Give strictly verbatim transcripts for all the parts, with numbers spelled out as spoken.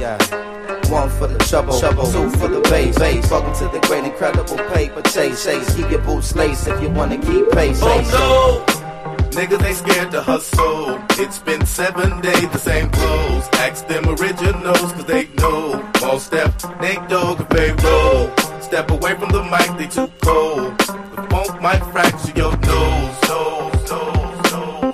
Yeah. One for the trouble, trouble. Two for the bass, bass. Welcome to the great incredible paper chase, chase. Keep your boots laced if you wanna keep pace. Oh no, niggas ain't scared to hustle. It's been seven days, the same clothes. Ask them originals, cause they know. All step, Nate Dogg and Pharaoh. Step away from the mic, they too cold. The funk might fracture your nose, nose, nose, nose.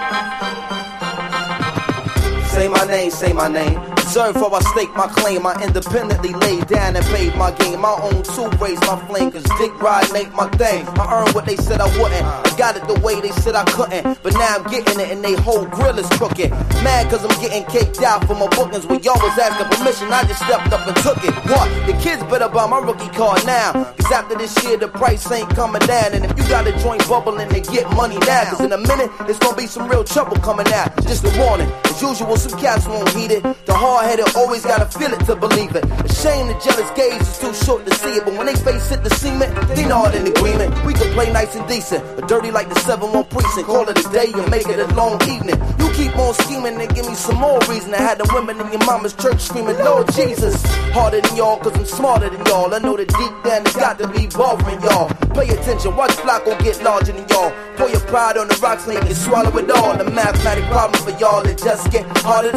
Say my name, say my name. Deserve for I stake my claim. I independently laid down and paid my game. My own two raised my flame, cause dick riding ain't my thing. I earned what they said I wouldn't. I got it the way they said I couldn't. But now I'm getting it and they whole grill is crooked. Mad cause I'm getting caked out for my bookings. When y'all was asking permission, I just stepped up and took it. What? The kids better buy my rookie card now. Cause after this year the price ain't coming down. And if you got a joint bubbling, then get money now. Cause in a minute, there's gonna be some real trouble coming out. Just a warning. As usual, some cats won't heed it. The hard-headed always gotta feel it to believe it. A shame the jealous gaze is too short to see it. But when they face hit the cement, they not in agreement. We can play nice and decent, but dirty like the seven one precinct. Call it a day and make it a long evening. You keep on scheming and give me some more reason. I had the women in your mama's church screaming, Lord Jesus. Harder than y'all cause I'm smarter than y'all. I know that deep down it's got to be bothering y'all. Pay attention, watch Flacco get larger than y'all. Pour your pride on the rocks and you can swallow it all. The mathematic problem for y'all, it just get harder.